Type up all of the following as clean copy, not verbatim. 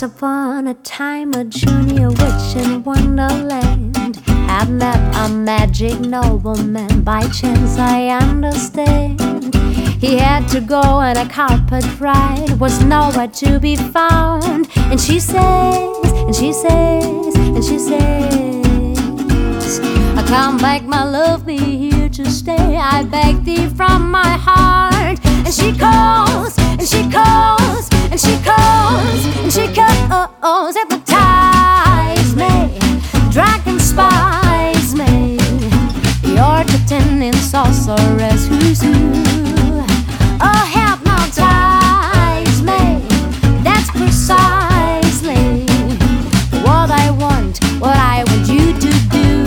Once upon a time, a junior witch in Wonderland had met a magic nobleman. By chance, I understand. He had to go on a carpet ride, was nowhere to be found. And she says, and she says, and she says, I come back, my love, be here to stay. I beg thee from my heart. And she calls, and she calls, and she calls, and she calls, hypnotize me, dragon spies me. You're pretending sorceress who's who. Oh, hypnotize me, that's precisely what I want you to do.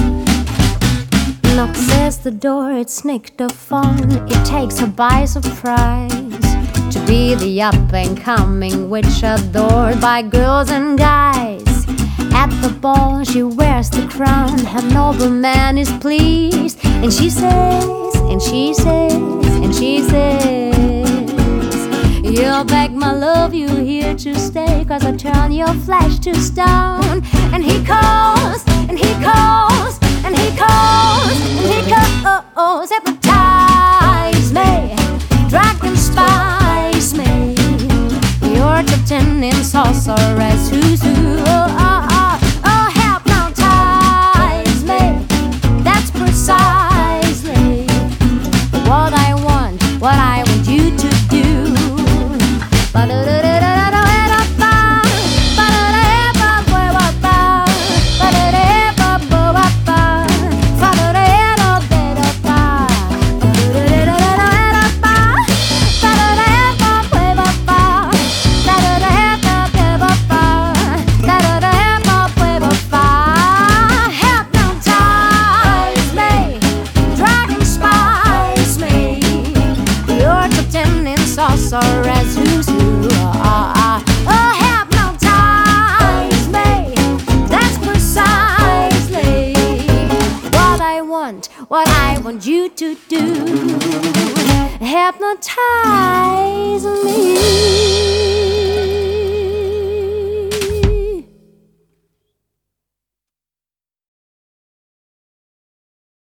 Knocks at the door, it's Nick the phone. It takes her by surprise to be the up-and-coming witch adored by girls and guys. At the ball, she wears the crown, her nobleman is pleased. And she says, and she says, and she says, you'll beg my love, you here to stay, 'cause I turn your flesh to stone. And he calls, and he calls, and he calls, and he calls, hypnotize me, dragon spies me. You're pretending sorceress who's who. Oh, hypnotize me, that's precisely what I want you to do. Sorceress who's who. Oh, hypnotize me, that's precisely what I want you to do. Hypnotize me.